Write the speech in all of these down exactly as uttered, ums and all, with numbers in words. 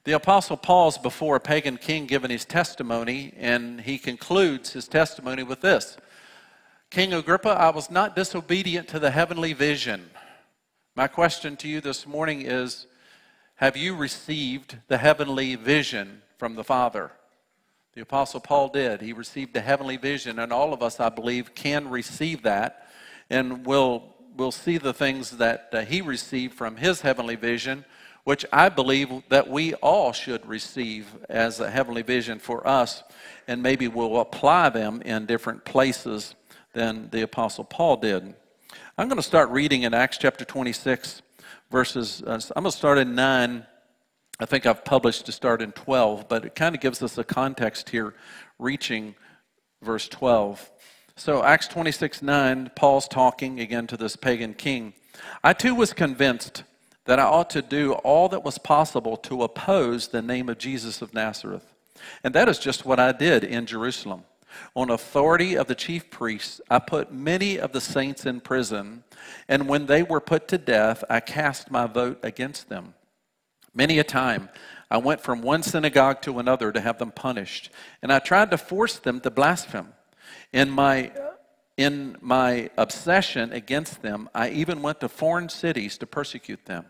The Apostle Paul's before a pagan king giving his testimony, and he concludes his testimony with this. King Agrippa, I was not disobedient to the heavenly vision. My question to you this morning is, have you received the heavenly vision from the Father? The Apostle Paul did. He received the heavenly vision, and all of us, I believe, can receive that, and we'll, we'll see the things that uh, he received from his heavenly vision, which I believe that we all should receive as a heavenly vision for us, and maybe we'll apply them in different places than the Apostle Paul did. I'm going to start reading in Acts chapter twenty-six, verses, uh, I'm going to start in nine. I think I've published to start in twelve, but it kind of gives us a context here, reaching verse twelve. So Acts twenty-six, nine, Paul's talking again to this pagan king. I too was convinced that I ought to do all that was possible to oppose the name of Jesus of Nazareth. And that is just what I did in Jerusalem. On authority of the chief priests, I put many of the saints in prison, and when they were put to death, I cast my vote against them. Many a time, I went from one synagogue to another to have them punished, and I tried to force them to blaspheme. In my In my obsession against them, I even went to foreign cities to persecute them.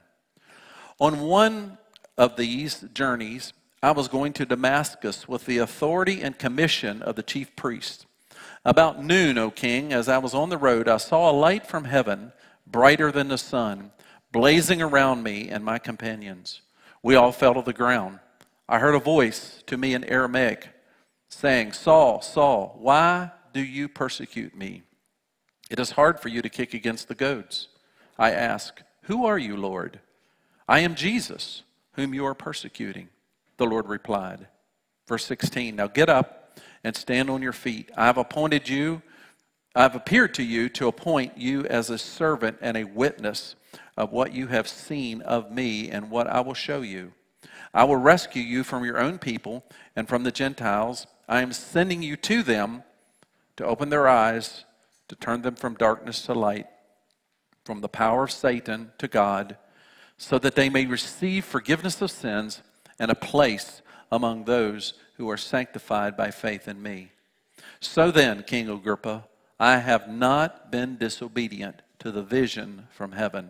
On one of these journeys, I was going to Damascus with the authority and commission of the chief priests. About noon, O king, as I was on the road, I saw a light from heaven, brighter than the sun, blazing around me and my companions. We all fell to the ground. I heard a voice to me in Aramaic saying, Saul, Saul, why do you persecute me? It is hard for you to kick against the goads. I asked, who are you, Lord? I am Jesus, whom you are persecuting. The Lord replied. Verse sixteen, now get up and stand on your feet. I have appointed you, I have appeared to you to appoint you as a servant and a witness of what you have seen of me and what I will show you. I will rescue you from your own people and from the Gentiles. I am sending you to them to open their eyes, to turn them from darkness to light, from the power of Satan to God, so that they may receive forgiveness of sins and a place among those who are sanctified by faith in me. So then, King Agrippa, I have not been disobedient to the vision from heaven.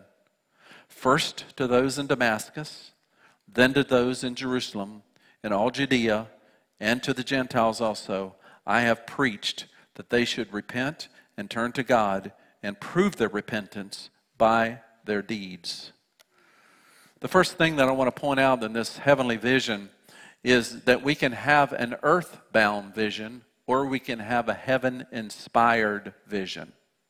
First to those in Damascus, then to those in Jerusalem, in all Judea, and to the Gentiles also, I have preached that they should repent and turn to God and prove their repentance by their deeds. The first thing that I want to point out in this heavenly vision is that we can have an earthbound vision or we can have a heaven-inspired vision.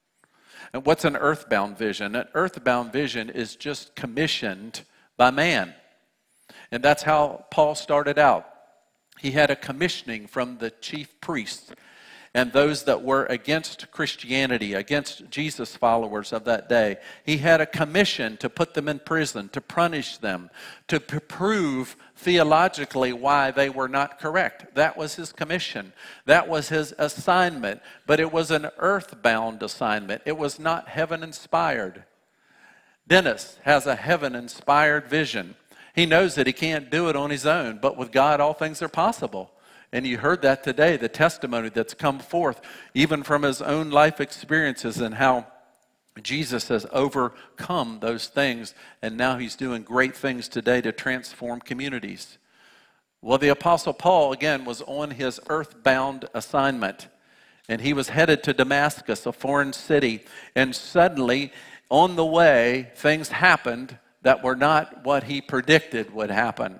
And what's an earthbound vision? An earthbound vision is just commissioned by man. And that's how Paul started out. He had a commissioning from the chief priests and those that were against Christianity, against Jesus followers of that day. He had a commission to put them in prison, to punish them, to p- prove theologically why they were not correct. That was his commission. That was his assignment. But it was an earthbound assignment. It was not heaven-inspired. Dennis has a heaven-inspired vision. He knows that he can't do it on his own, but with God all things are possible. And you heard that today, the testimony that's come forth, even from his own life experiences and how Jesus has overcome those things, and now he's doing great things today to transform communities. Well, the Apostle Paul, again, was on his earthbound assignment, and he was headed to Damascus, a foreign city, and suddenly, on the way, things happened that were not what he predicted would happen.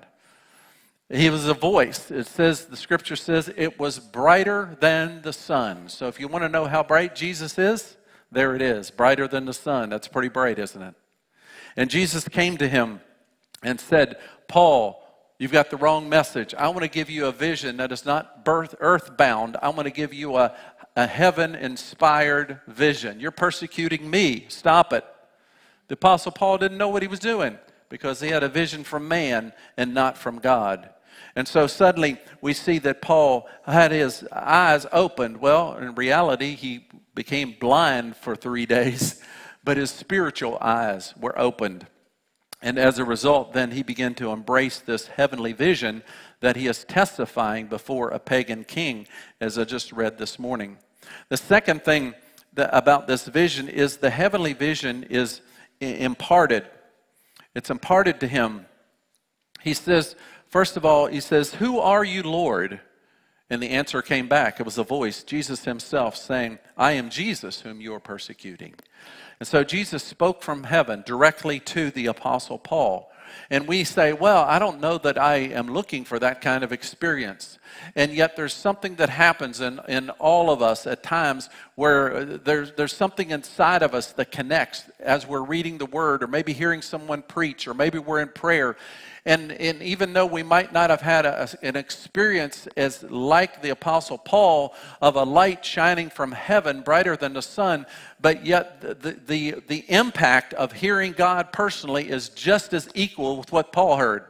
He was a voice. It says, the scripture says, it was brighter than the sun. So if you want to know how bright Jesus is, there it is, brighter than the sun. That's pretty bright, isn't it? And Jesus came to him and said, Paul, you've got the wrong message. I want to give you a vision that is not birth, earthbound. I want to give you a, a heaven-inspired vision. You're persecuting me. Stop it. The Apostle Paul didn't know what he was doing because he had a vision from man and not from God. And so suddenly we see that Paul had his eyes opened. Well, in reality, he became blind for three days, but his spiritual eyes were opened. And as a result, then he began to embrace this heavenly vision that he is testifying before a pagan king, as I just read this morning. The second thing that, about this vision is the heavenly vision is imparted. It's imparted to him. He says, first of all, he says, "Who are you, Lord?" And the answer came back. It was a voice, Jesus himself, saying, "I am Jesus whom you are persecuting." And so Jesus spoke from heaven directly to the Apostle Paul. And we say, well, I don't know that I am looking for that kind of experience. And yet there's something that happens in, in all of us at times where there's, there's something inside of us that connects as we're reading the Word, or maybe hearing someone preach, or maybe we're in prayer. And, and even though we might not have had a, an experience as like the Apostle Paul of a light shining from heaven brighter than the sun, but yet the, the, the impact of hearing God personally is just as equal with what Paul heard.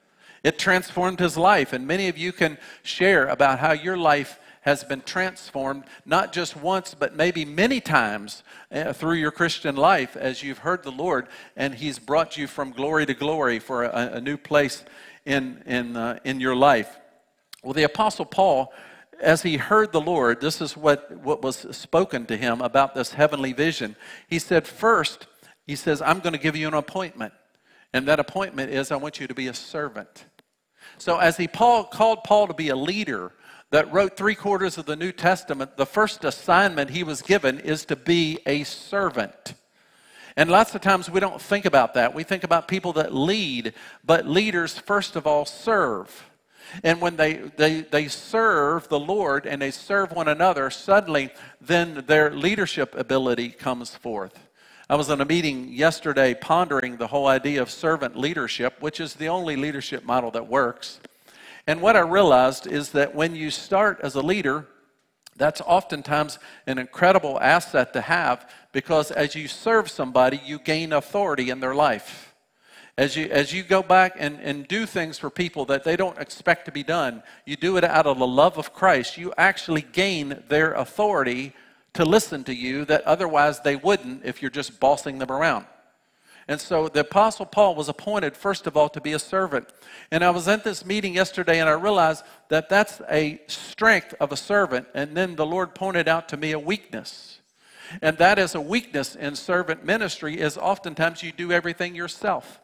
It transformed his life, and many of you can share about how your life has been transformed, not just once, but maybe many times uh, through your Christian life as you've heard the Lord, and he's brought you from glory to glory for a, a new place in, in, uh, in your life. Well, the Apostle Paul, as he heard the Lord, this is what, what was spoken to him about this heavenly vision. He said, first, he says, I'm going to give you an appointment. And that appointment is, I want you to be a servant. So as he Paul, called Paul to be a leader that wrote three quarters of the New Testament, the first assignment he was given is to be a servant. And lots of times we don't think about that. We think about people that lead, but leaders, first of all, serve. And when they, they, they serve the Lord and they serve one another, suddenly then their leadership ability comes forth. I was in a meeting yesterday pondering the whole idea of servant leadership, which is the only leadership model that works. And what I realized is that when you start as a leader, that's oftentimes an incredible asset to have, because as you serve somebody, you gain authority in their life. As you, as you go back and, and do things for people that they don't expect to be done, you do it out of the love of Christ, you actually gain their authority to listen to you that otherwise they wouldn't if you're just bossing them around. And so the Apostle Paul was appointed, first of all, to be a servant. And I was at this meeting yesterday, and I realized that that's a strength of a servant. And then the Lord pointed out to me a weakness. And that is a weakness in servant ministry, is oftentimes you do everything yourself.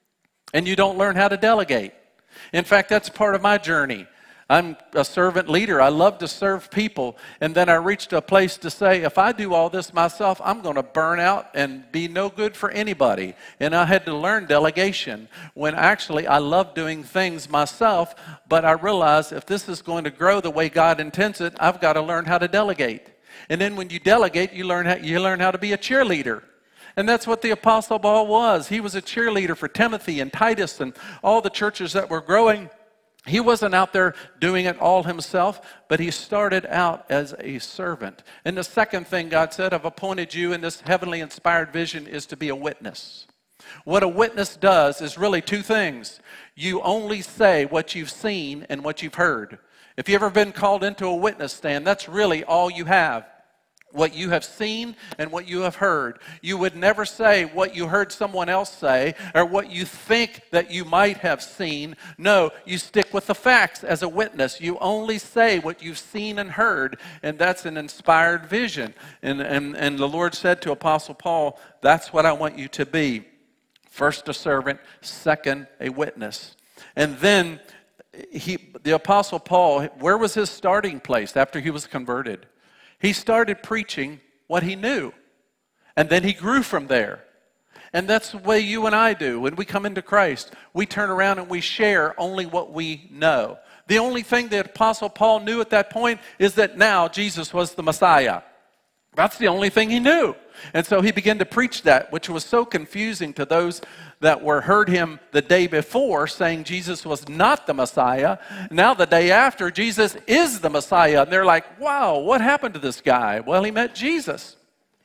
And you don't learn how to delegate. In fact, that's part of my journey. I'm a servant leader. I love to serve people. And then I reached a place to say, if I do all this myself, I'm going to burn out and be no good for anybody. And I had to learn delegation, when actually I love doing things myself, but I realized if this is going to grow the way God intends it, I've got to learn how to delegate. And then when you delegate, you learn how, you learn how to be a cheerleader. And that's what the Apostle Paul was. He was a cheerleader for Timothy and Titus and all the churches that were growing. He wasn't out there doing it all himself, but he started out as a servant. And the second thing God said, I've appointed you in this heavenly inspired vision, is to be a witness. What a witness does is really two things. You only say what you've seen and what you've heard. If you've ever been called into a witness stand, that's really all you have. What you have seen and what you have heard. You would never say what you heard someone else say or what you think that you might have seen. No, you stick with the facts as a witness. You only say what you've seen and heard, and that's an inspired vision. And, and, and the Lord said to Apostle Paul, that's what I want you to be. First a servant, second a witness. And then he, the Apostle Paul, where was his starting place after he was converted? He started preaching what he knew, and then he grew from there. And that's the way you and I do. When we come into Christ, we turn around and we share only what we know. The only thing that Apostle Paul knew at that point is that now Jesus was the Messiah. That's the only thing he knew. And so he began to preach that, which was so confusing to those that were heard him the day before saying Jesus was not the Messiah. Now the day after, Jesus is the Messiah. And they're like, wow, what happened to this guy? Well, he met Jesus.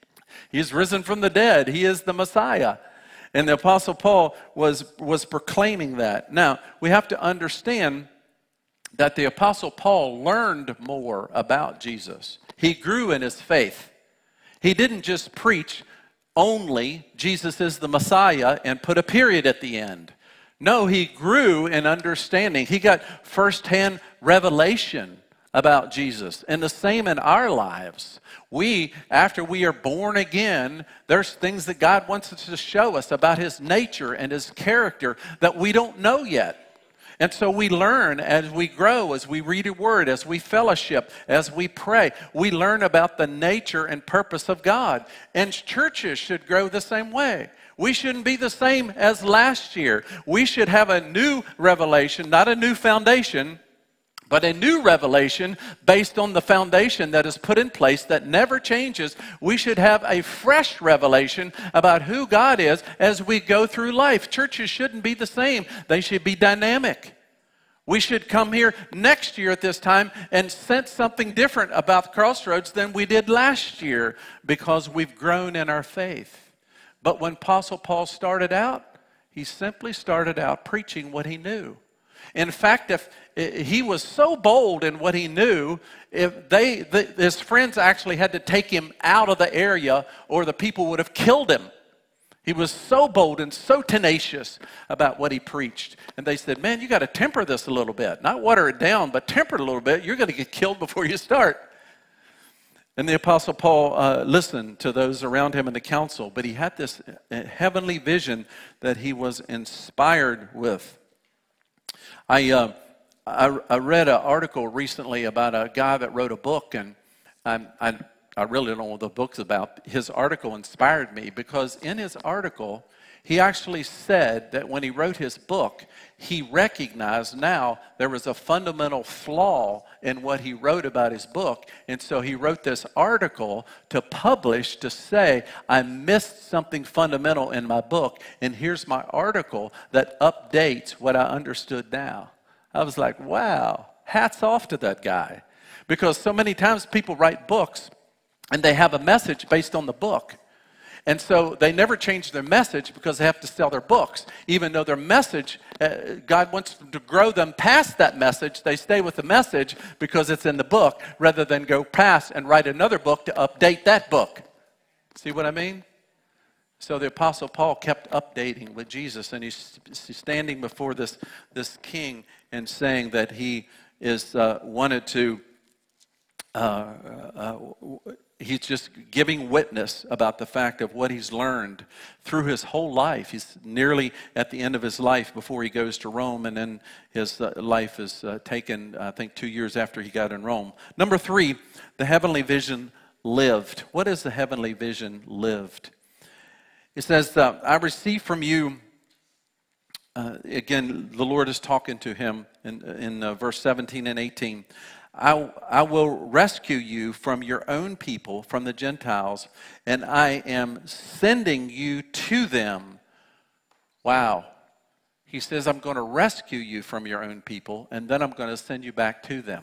He's risen from the dead. He is the Messiah. And the Apostle Paul was, was proclaiming that. Now, we have to understand that the Apostle Paul learned more about Jesus. He grew in his faith. He didn't just preach only Jesus is the Messiah and put a period at the end. No, he grew in understanding. He got firsthand revelation about Jesus. And the same in our lives. We, after we are born again, there's things that God wants us to show us about his nature and his character that we don't know yet. And so we learn as we grow, as we read a word, as we fellowship, as we pray. We learn about the nature and purpose of God. And churches should grow the same way. We shouldn't be the same as last year. We should have a new revelation, not a new foundation, but a new revelation based on the foundation that is put in place that never changes. We should have a fresh revelation about who God is as we go through life. Churches shouldn't be the same. They should be dynamic. We should come here next year at this time and sense something different about Crossroads than we did last year because we've grown in our faith. But when Apostle Paul started out, he simply started out preaching what he knew. In fact, if he was so bold in what he knew, if they, the, his friends actually had to take him out of the area or the people would have killed him. He was so bold and so tenacious about what he preached. And they said, man, you got to temper this a little bit. Not water it down, but temper it a little bit. You're going to get killed before you start. And the Apostle Paul uh, listened to those around him in the council, but he had this heavenly vision that he was inspired with. I, uh, I, I read an article recently about a guy that wrote a book, and I, I, I really don't know what the book's about. His article inspired me because in his article, he actually said that when he wrote his book, he recognized now there was a fundamental flaw in what he wrote about his book. And so he wrote this article to publish to say, I missed something fundamental in my book. And here's my article that updates what I understood now. I was like, wow, hats off to that guy. Because so many times people write books and they have a message based on the book. And so they never change their message because they have to sell their books. Even though their message, uh, God wants to grow them past that message, they stay with the message because it's in the book rather than go past and write another book to update that book. See what I mean? So the Apostle Paul kept updating with Jesus, and he's standing before this, this king and saying that he is uh, wanted to uh, uh, He's just giving witness about the fact of what he's learned through his whole life. He's nearly at the end of his life before he goes to Rome, and then his uh, life is uh, taken, I think, two years after he got in Rome. Number three, the heavenly vision lived. What is the heavenly vision lived? It says, uh, I received from you, uh, again, the Lord is talking to him in, in uh, verse seventeen and eighteen. I, I will rescue you from your own people, from the Gentiles, and I am sending you to them. Wow. He says, I'm going to rescue you from your own people, and then I'm going to send you back to them.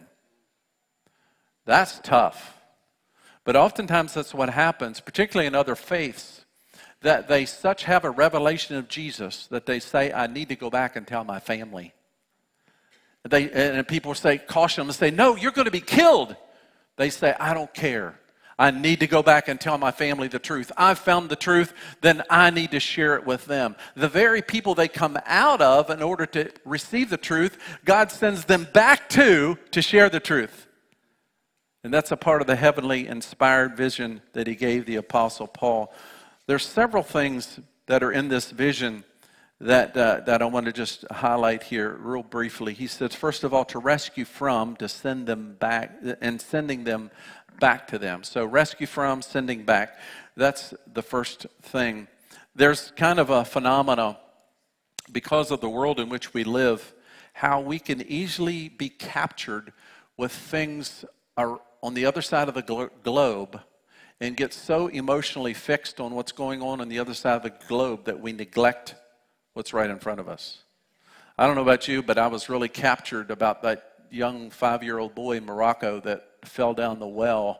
That's tough. But oftentimes that's what happens, particularly in other faiths, that they such have a revelation of Jesus that they say, I need to go back and tell my family. They, and people say, caution them and say, no, you're going to be killed. They say, I don't care. I need to go back and tell my family the truth. I've found the truth, then I need to share it with them. The very people they come out of in order to receive the truth, God sends them back to to share the truth. And that's a part of the heavenly inspired vision that he gave the Apostle Paul. There's several things that are in this vision that uh, that I want to just highlight here real briefly. He says, first of all, to rescue from, to send them back, and sending them back to them. So rescue from, sending back. That's the first thing. There's kind of a phenomena, because of the world in which we live, how we can easily be captured with things are on the other side of the glo- globe and get so emotionally fixed on what's going on on the other side of the globe that we neglect what's right in front of us. I don't know about you, but I was really captured about that young five-year-old boy in Morocco that fell down the well,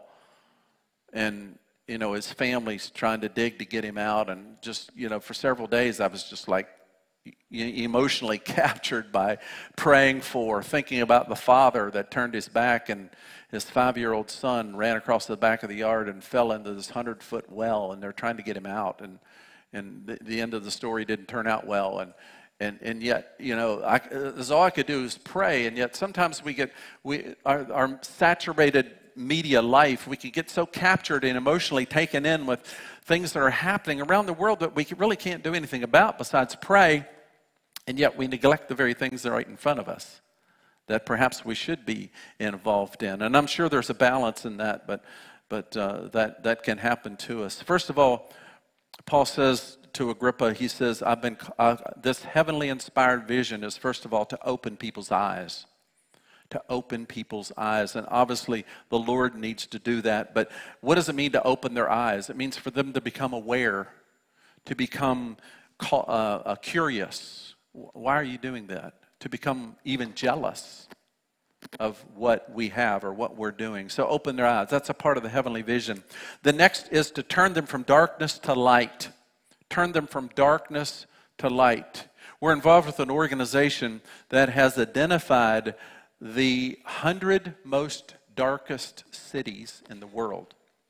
and you know his family's trying to dig to get him out, and just you know for several days I was just like e- emotionally captured by praying for, thinking about the father that turned his back and his five-year-old son ran across the back of the yard and fell into this hundred-foot well, and they're trying to get him out, and and the, the end of the story didn't turn out well, and and and yet, you know, I, that's all I could do is pray, and yet sometimes we get we our, our saturated media life, we can get so captured and emotionally taken in with things that are happening around the world that we really can't do anything about besides pray, and yet we neglect the very things that are right in front of us that perhaps we should be involved in. And I'm sure there's a balance in that, but but uh, that, that can happen to us. First of all, Paul says to Agrippa, he says, I've been uh, this heavenly inspired vision is, first of all, to open people's eyes. To open people's eyes. And obviously, the Lord needs to do that. But what does it mean to open their eyes? It means for them to become aware, to become uh, uh, curious. Why are you doing that? To become even jealous of what we have or what we're doing. So open their eyes. That's a part of the heavenly vision. The next is to turn them from darkness to light. Turn them from darkness to light. We're involved with an organization that has identified the hundred most darkest cities in the world.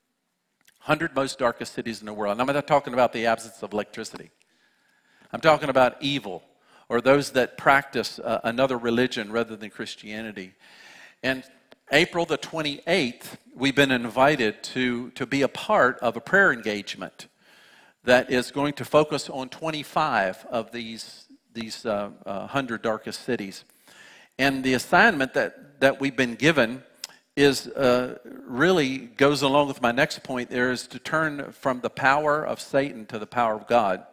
Hundred most darkest cities in the world. And I'm not talking about the absence of electricity. I'm talking about evil, or those that practice uh, another religion rather than Christianity. And April the twenty-eighth, we've been invited to, to be a part of a prayer engagement that is going to focus on twenty-five of these, these uh, uh, one hundred darkest cities. And the assignment that, that we've been given is uh, really goes along with my next point there, is to turn from the power of Satan to the power of God.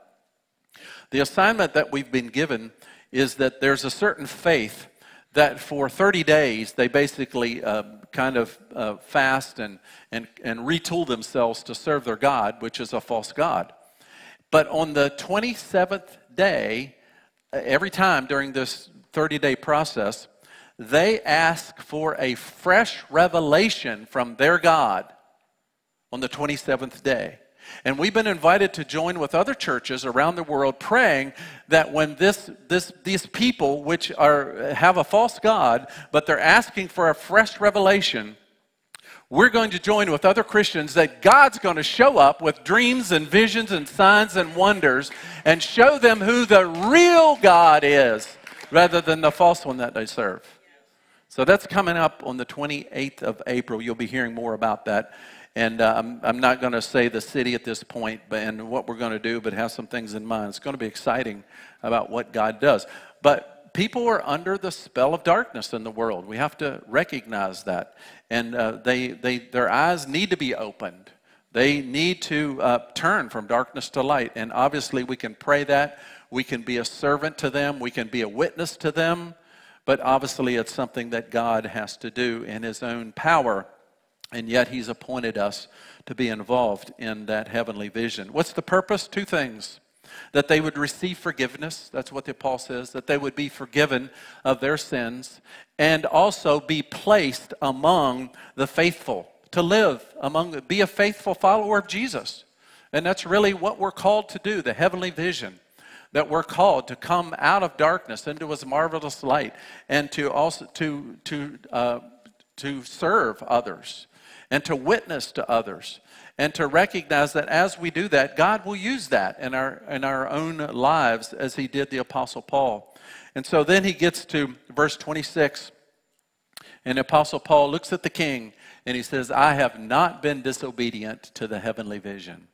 The assignment that we've been given is that there's a certain faith that for thirty days they basically uh, kind of uh, fast and, and, and retool themselves to serve their God, which is a false god. But on the twenty-seventh day, every time during this thirty-day process, they ask for a fresh revelation from their God on the twenty-seventh day. And we've been invited to join with other churches around the world praying that when this, this, these people, which are, have a false god, but they're asking for a fresh revelation, we're going to join with other Christians that God's going to show up with dreams and visions and signs and wonders and show them who the real God is rather than the false one that they serve. So that's coming up on the twenty-eighth of April. You'll be hearing more about that. And uh, I'm, I'm not going to say the city at this point but, and what we're going to do, but have some things in mind. It's going to be exciting about what God does. But people are under the spell of darkness in the world. We have to recognize that. And uh, they, they, their eyes need to be opened. They need to uh, turn from darkness to light. And obviously we can pray that. We can be a servant to them. We can be a witness to them. But obviously it's something that God has to do in His own power. And yet He's appointed us to be involved in that heavenly vision. What's the purpose? Two things. That they would receive forgiveness. That's what the Paul says. That they would be forgiven of their sins. And also be placed among the faithful. To live among, be a faithful follower of Jesus. And that's really what we're called to do. The heavenly vision. That we're called to come out of darkness into His marvelous light. And to also to, to, uh, to serve others. And to witness to others, and to recognize that as we do that, God will use that in our, in our own lives as He did the Apostle Paul. And so then he gets to verse twenty-six, and the Apostle Paul looks at the king, and he says, I have not been disobedient to the heavenly vision.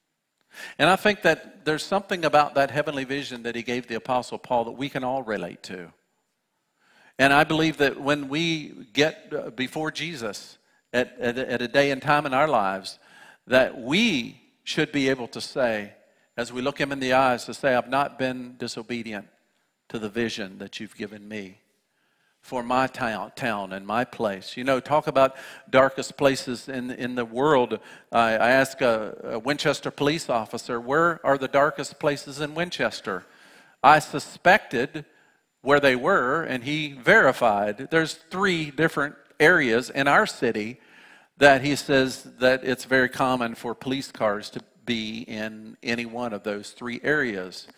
And I think that there's something about that heavenly vision that he gave the Apostle Paul that we can all relate to. And I believe that when we get before Jesus, At, at, at a day and time in our lives, that we should be able to say, as we look Him in the eyes, to say, I've not been disobedient to the vision that You've given me for my town, town and my place. You know, talk about darkest places in, in the world. I, I asked a, a Winchester police officer, where are the darkest places in Winchester? I suspected where they were, and he verified. There's three different areas in our city that he says that it's very common for police cars to be in any one of those three areas.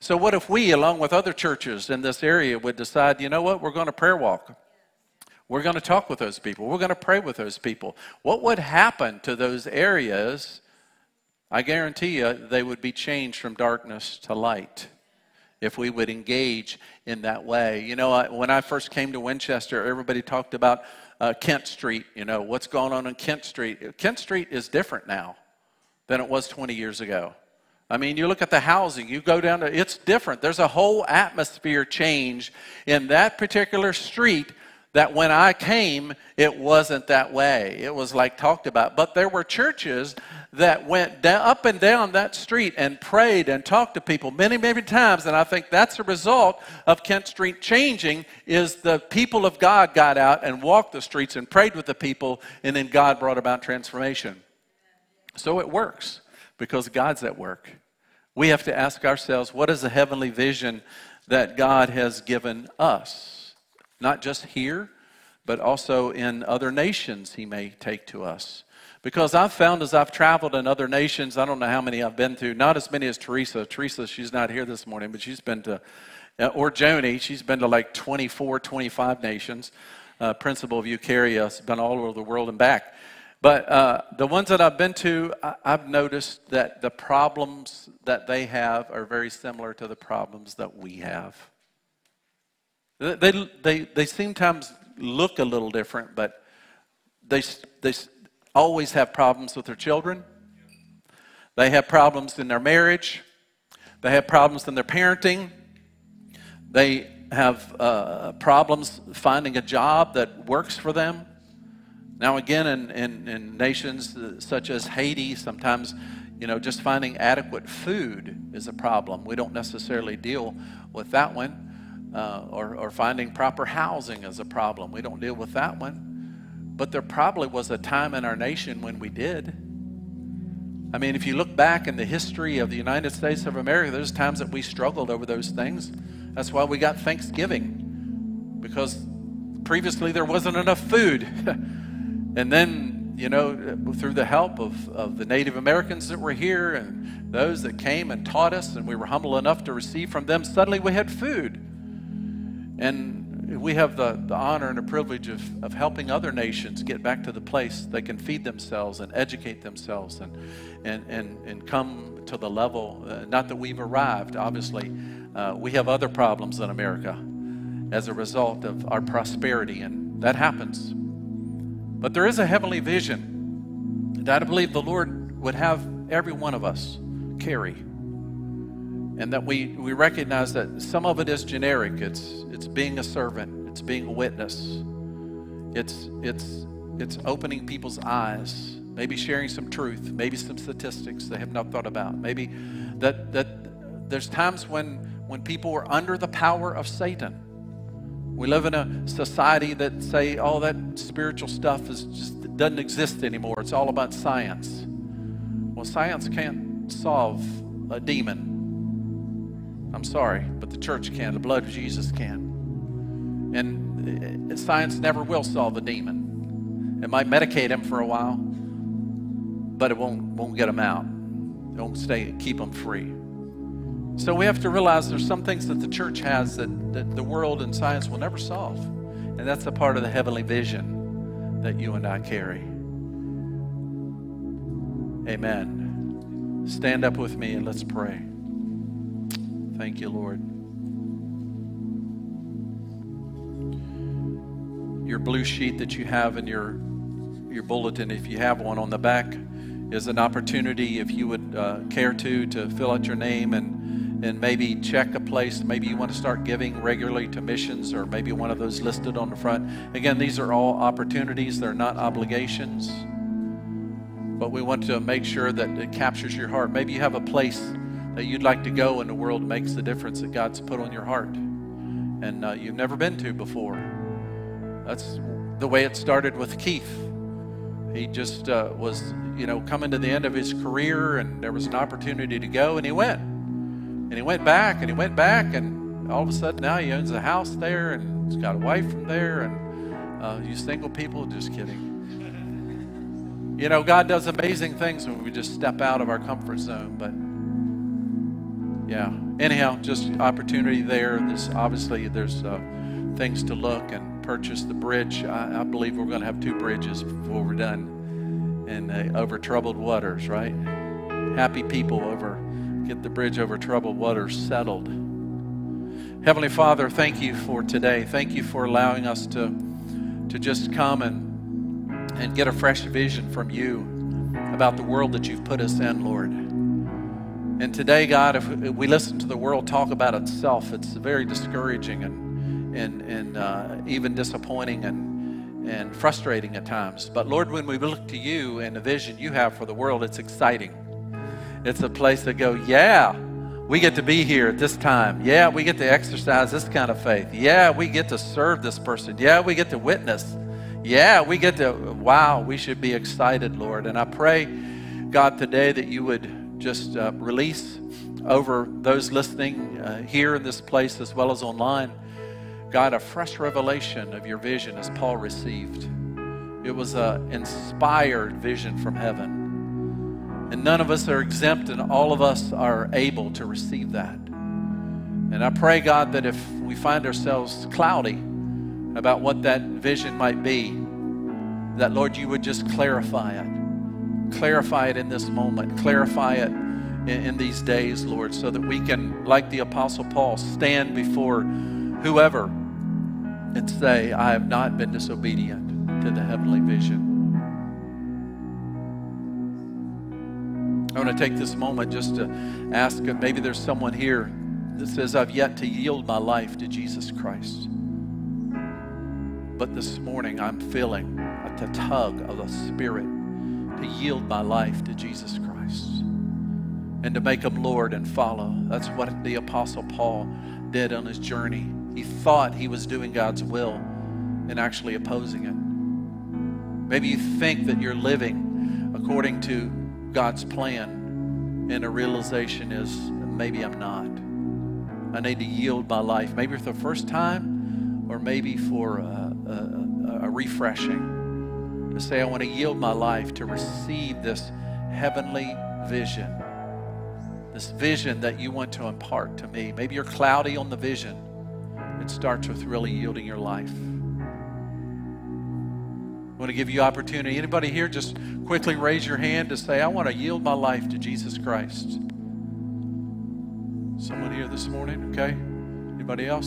So what if we, along with other churches in this area, would decide, you know what, we're going to prayer walk. We're going to talk with those people. We're going to pray with those people. What would happen to those areas? I guarantee you they would be changed from darkness to light if we would engage in that way. You know, I, when I first came to Winchester, everybody talked about uh, Kent Street. You know, what's going on in Kent Street? Kent Street is different now than it was twenty years ago. I mean, you look at the housing, you go down to, it's different. There's a whole atmosphere change in that particular street that when I came, it wasn't that way. It was like talked about. But there were churches that went down, up and down that street and prayed and talked to people many, many times. And I think that's a result of Kent Street changing, is the people of God got out and walked the streets and prayed with the people, and then God brought about transformation. So it works because God's at work. We have to ask ourselves, what is the heavenly vision that God has given us? Not just here, but also in other nations he may take to us. Because I've found as I've traveled in other nations, I don't know how many I've been to, not as many as Teresa. Teresa, she's not here this morning, but she's been to, or Joni, she's been to like twenty-four, twenty-five nations. Uh, Principal of Eucharia has been all over the world and back. But uh, the ones that I've been to, I, I've noticed that the problems that they have are very similar to the problems that we have. They, they, they sometimes look a little different, but they, they always have problems with their children. They have problems in their marriage. They have problems in their parenting. They have uh, problems finding a job that works for them. Now again, in, in, in nations such as Haiti, sometimes, you know, just finding adequate food is a problem. We don't necessarily deal with that one. Uh, or, or finding proper housing is a problem. We don't deal with that one. But there probably was a time in our nation when we did. I mean, if you look back in the history of the United States of America, there's times that we struggled over those things. That's why we got Thanksgiving, because previously there wasn't enough food. And then, you know, through the help of, of the Native Americans that were here and those that came and taught us, and we were humble enough to receive from them, suddenly we had food. And we have the, the honor and the privilege of, of helping other nations get back to the place they can feed themselves and educate themselves and, and, and, and come to the level, uh, not that we've arrived, obviously. Uh, we have other problems in America as a result of our prosperity, and that happens. But there is a heavenly vision that I believe the Lord would have every one of us carry. And that we, we recognize that some of it is generic. It's, it's being a servant. It's being a witness. It's, it's, it's opening people's eyes. Maybe sharing some truth. Maybe some statistics they have not thought about. Maybe that, that there's times when, when people are under the power of Satan. We live in a society that say, oh, that spiritual stuff is just doesn't exist anymore. It's all about science. Well, science can't solve a demon. I'm sorry, but the church can. The blood of Jesus can. And science never will solve a demon. It might medicate him for a while, but it won't, won't get him out. It won't stay, keep him free. So we have to realize there's some things that the church has that, that the world and science will never solve. And that's a part of the heavenly vision that you and I carry. Amen. Stand up with me and let's pray. Thank you, Lord. Your blue sheet that you have in your, your bulletin, if you have one on the back, is an opportunity, if you would uh, care to, to fill out your name and and maybe check a place. Maybe you want to start giving regularly to missions, or maybe one of those listed on the front. Again, these are all opportunities. They're not obligations. But we want to make sure that it captures your heart. Maybe you have a place that you'd like to go and the world makes the difference that God's put on your heart and uh, you've never been to before. That's the way it started with Keith. He just uh, was, you know, coming to the end of his career, and there was an opportunity to go, and he went. And he went back, and he went back, and all of a sudden now he owns a house there, and he's got a wife from there, and uh, you single people, just kidding. You know, God does amazing things when we just step out of our comfort zone, but Yeah. Anyhow, just opportunity there. There's obviously there's uh, things to look and purchase the bridge. I, I believe we're going to have two bridges before we're done, and uh, over troubled waters, right? Happy people over get the bridge over troubled waters settled. Heavenly Father, thank you for today. Thank you for allowing us to to just come and and get a fresh vision from you about the world that you've put us in, Lord. And today, God, if we listen to the world talk about itself, it's very discouraging and and and uh, even disappointing and and frustrating at times. But Lord, when we look to you and the vision you have for the world, it's exciting. It's a place to go, yeah, we get to be here at this time. Yeah, we get to exercise this kind of faith. Yeah, we get to serve this person. Yeah, we get to witness. Yeah, we get to, wow, we should be excited, Lord. And I pray, God, today that you would just uh, release over those listening uh, here in this place as well as online, God, a fresh revelation of your vision as Paul received. It was an inspired vision from heaven. And none of us are exempt, and all of us are able to receive that. And I pray, God, that if we find ourselves cloudy about what that vision might be, that, Lord, you would just clarify it. Clarify it in this moment. Clarify it in, in these days, Lord, so that we can, like the Apostle Paul, stand before whoever and say, I have not been disobedient to the heavenly vision. I want to take this moment just to ask, maybe there's someone here that says, I've yet to yield my life to Jesus Christ. But this morning I'm feeling a tug of the Spirit to yield my life to Jesus Christ and to make him Lord and follow. That's what the Apostle Paul did on his journey. He thought he was doing God's will and actually opposing it. Maybe you think that you're living according to God's plan, and a realization is maybe I'm not. I need to yield my life, maybe for the first time, or maybe for a, a, a refreshing, to say I want to yield my life to receive this heavenly vision, this vision that you want to impart to me. Maybe you're cloudy on the vision. It starts with really yielding your life. I want to give you opportunity. Anybody here, just quickly raise your hand to say, I want to yield my life to Jesus Christ. Someone here this morning, okay? Anybody else?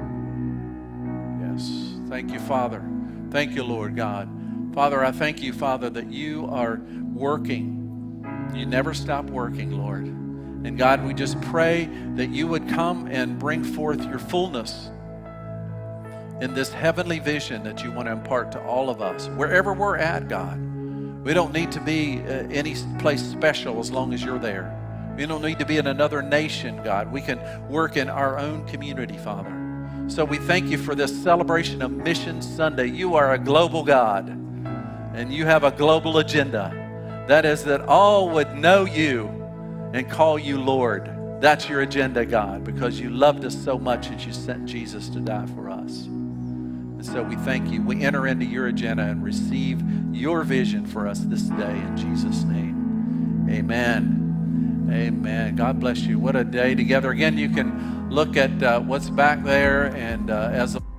Yes. Thank you, Father. Thank you, Lord God. Father, I thank you, Father, that you are working. You never stop working, Lord. And God, we just pray that you would come and bring forth your fullness in this heavenly vision that you want to impart to all of us, wherever we're at, God. We don't need to be uh, any place special as long as you're there. We don't need to be in another nation, God. We can work in our own community, Father. So we thank you for this celebration of Mission Sunday. You are a global God, and you have a global agenda. That is that all would know you and call you Lord. That's your agenda, God, because you loved us so much that you sent Jesus to die for us. And so we thank you. We enter into your agenda and receive your vision for us this day in Jesus' name. Amen. Amen. God bless you. What a day together. Again, you can look at uh, what's back there, and uh, as a